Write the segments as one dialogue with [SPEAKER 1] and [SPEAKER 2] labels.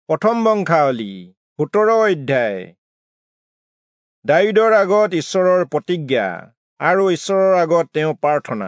[SPEAKER 1] প্ৰথম বংশাৱলী 17 অধ্যায়। দাৱীদৰ আগত ঈশ্বৰৰ প্ৰতিজ্ঞা আৰু ঈশ্বৰৰ আগত তেওঁ প্ৰাৰ্থনা।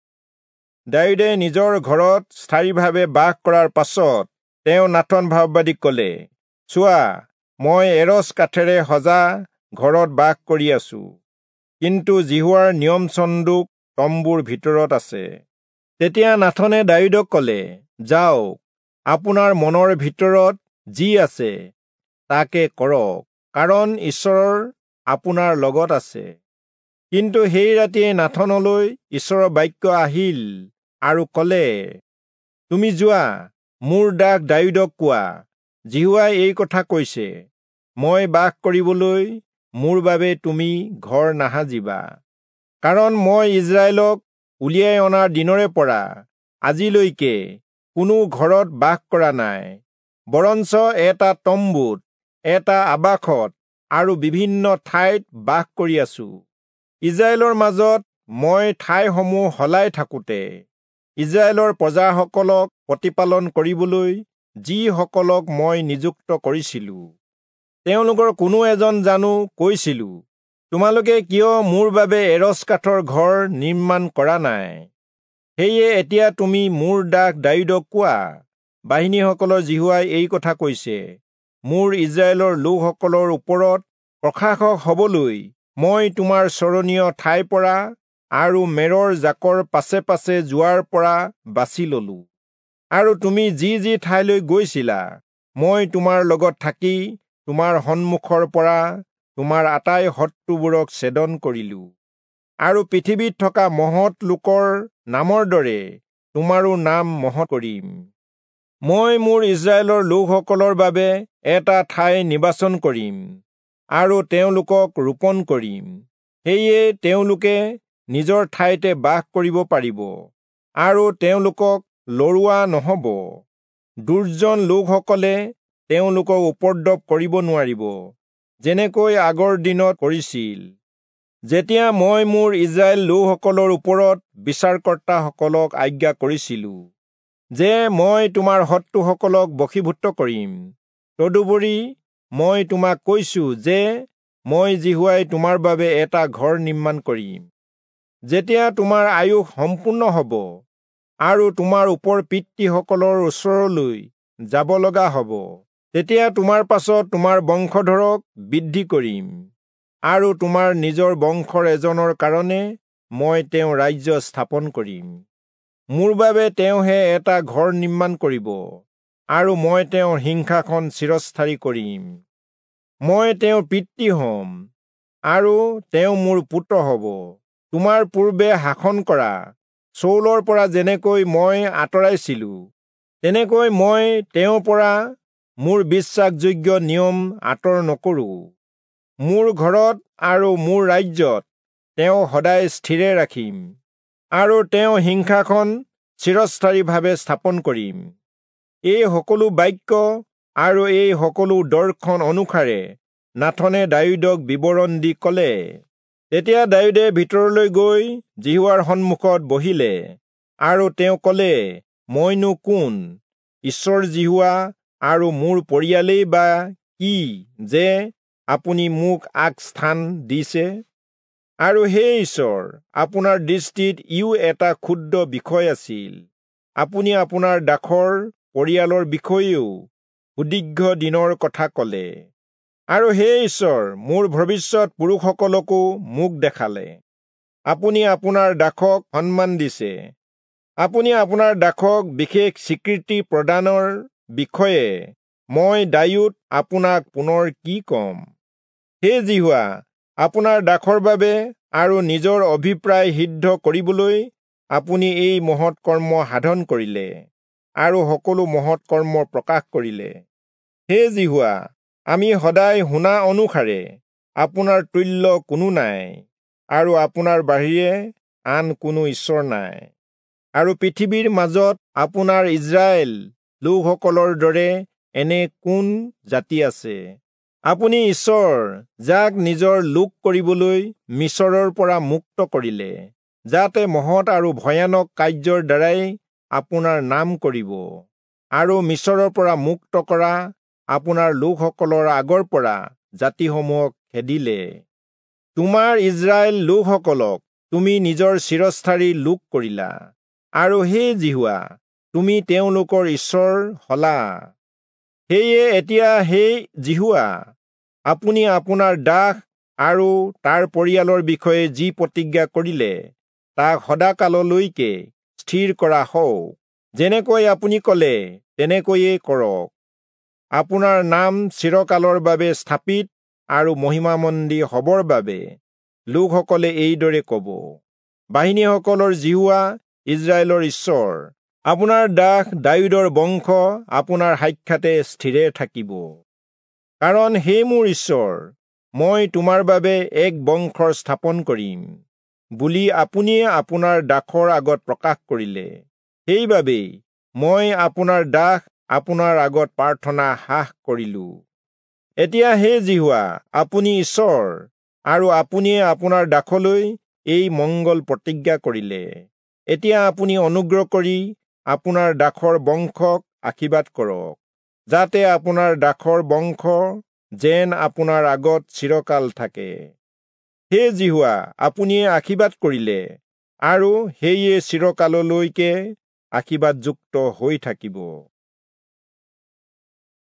[SPEAKER 1] দাৱীদে নিজৰ ঘৰত স্থায়ীভাৱে বাস কৰাৰ পাছত তেওঁ নাথন ভাৱবাদীক ক'লে, চোৱা, মই এৰছ কাঠেৰে সজা ঘৰত বাস কৰি আছো, কিন্তু জিহুৱাৰ নিয়ম চন্দুক তম্বুৰ ভিতৰত আছে। তেতিয়া নাথনে দাৱীদক ক'লে, যাওক, আপোনাৰ মনৰ ভিতৰত যি আছে তাকে কৰক, কাৰণ ঈশ্বৰ আপোনাৰ লগত আছে। কিন্তু সেই ৰাতিয়ে নাথনলৈ ঈশ্বৰৰ বাক্য আহিল আৰু ক'লে, তুমি যোৱা, মোৰ দাস দাৱীদক কোৱা, জিহুৱাই এই কথা কৈছে, মই বাস কৰিবলৈ মোৰ বাবে তুমি ঘৰ নাসাজিবা। কাৰণ মই ইজৰাইলক উলিয়াই অনাৰ দিনৰে পৰা আজিলৈকে কোনো ঘৰত বাস কৰা নাই, বৰঞ্চ এটা তম্বুত, এটা আৱাসত আৰু বিভিন্ন ঠাইত বাস কৰি আছো। ইজৰাইলৰ মাজত মই ঠাইসমূহ সলাই থাকোঁতে ইজৰাইলৰ প্ৰজাসকলক প্ৰতিপালন কৰিবলৈ যিসকলক মই নিযুক্ত কৰিছিলো, তেওঁলোকৰ কোনো এজন জানো কৈছিলো, তোমালোকে কিয় মোৰ বাবে এৰছ কাঠৰ ঘৰ নিৰ্মাণ কৰা নাই? সেয়ে এতিয়া তুমি মোৰ দাস দাৱীদক কোৱা, বাহিনীসকলৰ জিহুৱাই এই কথা কৈছে, মোৰ ইজৰাইলৰ লোকসকলৰ ওপৰত প্ৰশাসক হ'বলৈ মই তোমাৰ চৰণীয় ঠাইৰ পৰা আৰু মেৰৰ জাকৰ পাছে পাছে যোৱাৰ পৰা বাছি ললো। আৰু তুমি যি যি ঠাইলৈ গৈছিলা, মই তোমাৰ লগত থাকি তোমাৰ সন্মুখৰ পৰা তোমাৰ আটাই শত্ৰুবোৰক ছেদন কৰিলো। আৰু পৃথিৱীত থকা মহৎ লোকৰ নামৰ দৰে তোমাৰো নাম মহৎ কৰিম। মই মোৰ ইজৰাইলৰ লোকসকলৰ বাবে এটা ঠাই নিৰ্বাচন কৰিম আৰু তেওঁলোকক ৰোপণ কৰিম। সেয়ে তেওঁলোকে নিজৰ ঠাইতে বাস কৰিব পাৰিব আৰু তেওঁলোকক লৰোৱা নহ'ব। দুৰ্জন লোকসকলে তেওঁলোকক উপদ্ৰৱ কৰিব নোৱাৰিব, যেনেকৈ আগৰ দিনত কৰিছিল, যেতিয়া মই মোৰ ইজৰাইল লোকসকলৰ ওপৰত বিচাৰকৰ্তাসকলক আজ্ঞা কৰিছিলো যে মই তোমাৰ শত্ৰুসকলক বশীভূত কৰিম। তদুপৰি মই তোমাক কৈছো যে মই জিহুৱাই তোমাৰ বাবে এটা ঘৰ নিৰ্মাণ কৰিম। যেতিয়া তোমাৰ আয়ুস সম্পূৰ্ণ হ'ব আৰু তোমাৰ ওপৰ পিতৃসকলৰ ওচৰলৈ যাব লগা হ'ব, তেতিয়া তোমাৰ পাছত তোমাৰ বংশধৰক বৃদ্ধি কৰিম আৰু তোমাৰ নিজৰ বংশৰ এজনৰ কাৰণে মই তেওঁ ৰাজ্য স্থাপন কৰিম। মোৰ বাবে তেওঁহে এটা ঘৰ নিৰ্মাণ কৰিব আৰু মই তেওঁৰ সিংহাসন চিৰস্থায়ী কৰিম। মই তেওঁৰ পিতৃ হ'ম আৰু তেওঁ মোৰ পুত্ৰ হ'ব। তোমাৰ পূৰ্বে শাসন কৰা চৌলৰ পৰা যেনেকৈ মই আঁতৰাইছিলো, তেনেকৈ মই তেওঁৰ পৰা মোৰ বিশ্বাসযোগ্য নিয়ম আঁতৰ নকৰো। মোৰ ঘৰত আৰু মোৰ ৰাজ্যত তেওঁ সদায় স্থিৰে ৰাখিম আৰু তেওঁ সিংহাসন চিৰস্থায়ীভাৱে স্থাপন কৰিম। এই সকলো বাক্য আৰু এই সকলো দৰ্শন অনুসাৰে নাথনে দাৱীদক বিৱৰণ দি ক'লে। তেতিয়া দাৱীদে ভিতৰলৈ গৈ জিহুৱাৰ সন্মুখত বহিলে আৰু তেওঁ ক'লে, মইনো কোন? ঈশ্বৰ জিহুৱা আৰু মোৰ পৰিয়ালেই বা কি যে আপুনি মোক আগস্থান দিছে? আৰু সেই ঈশ্বৰ, আপোনাৰ দৃষ্টিত ইও এটা ক্ষুদ্ৰ বিষয় আছিল। আপুনি আপোনাৰ দাসৰ পৰিয়ালৰ বিষয়েও সুদীৰ্ঘ দিনৰ কথা ক'লে। আৰু সেই ঈশ্বৰ মোৰ ভৱিষ্যত পুৰুষসকলকো মোক দেখালে। আপুনি আপোনাৰ দাসক সন্মান দিছে। আপুনি আপোনাৰ দাসক বিশেষ স্বীকৃতি প্ৰদানৰ বিষয়ে মই দায়ীত আপোনাক পুনৰ কি ক'ম? হে জিহুৱা, আপোনাৰ দাসৰ বাবে আৰু নিজৰ অভিপ্ৰায় সিদ্ধ কৰিবলৈ আপুনি এই মহৎ কৰ্ম সাধন কৰিলে আৰু সকলো মহৎ কৰ্ম প্ৰকাশ কৰিলে। হে জিহুৱা, আমি সদায় শুনা অনুসাৰে আপোনাৰ তুল্য কোনো নাই আৰু আপোনাৰ বাহিৰে আন কোনো ঈশ্বৰ নাই। আৰু পৃথিৱীৰ মাজত আপোনাৰ ইজৰাইল লোকসকলৰ দৰে এনে কোন জাতি আছে? আপুনি ঈশ্বৰ, যাক নিজৰ লোক কৰিবলৈ মিছৰৰ পৰা মুক্ত কৰিলে, যাতে মহৎ আৰু ভয়ানক কাৰ্যৰ দ্বাৰাই আপোনাৰ নাম কৰিব, আৰু মিছৰৰ পৰা মুক্ত কৰা আপোনাৰ লোকসকলৰ আগৰ পৰা জাতিসমূহক খেদিলে। তোমাৰ ইজৰাইল লোকসকলক তুমি নিজৰ চিৰস্থায়ী লোক কৰিলা, আৰু হে জিহুৱা, তুমি তেওঁলোকৰ ঈশ্বৰ হলা। সেয়ে এতিয়া হে জিহুৱা, আপুনি আপোনাৰ দাস আৰু তাৰ পৰিয়ালৰ বিষয়ে যি প্ৰতিজ্ঞা কৰিলে তাক সদাকাললৈকে স্থিৰ কৰা হওক। যেনেকৈ আপুনি ক'লে তেনেকৈয়ে কৰক। আপোনাৰ নাম চিৰকালৰ বাবে স্থাপিত আৰু মহিমামণ্ডিত হ'বৰ বাবে লোকসকলে এইদৰে ক'ব, বাহিনীসকলৰ জিহুৱা, ইজৰাইলৰ ঈশ্বৰ, আপোনাৰ দাস দাউদৰ বংশ আপোনাৰ সাক্ষাতে স্থিৰে থাকিব। কাৰণ হে মোৰ ঈশ্বৰ, মই তোমাৰ বাবে এক বংশৰ স্থাপন কৰিম বুলি আপুনিয়ে আপোনাৰ দাসৰ আগত প্ৰকাশ কৰিলে। সেইবাবেই মই আপোনাৰ দাস আপোনাৰ আগত প্ৰাৰ্থনা হাস কৰিলো। এতিয়া হে জিহুৱা, আপুনি ঈশ্বৰ, আৰু আপুনিয়ে আপোনাৰ দাসলৈ এই মংগল প্ৰতিজ্ঞা কৰিলে। এতিয়া আপুনি অনুগ্ৰহ কৰি আপোনাৰ দাসৰ বংশক আশীৰ্বাদ কৰক, যাতে আপোনাৰ দাসৰ বংশ যেন আপোনাৰ আগত চিৰকাল থাকে। হে জিহুৱা, আপুনিয়ে আশীৰ্বাদ কৰিলে, আৰু সেয়ে চিৰকাললৈকে আশীৰ্বাদযুক্ত হৈ থাকিব।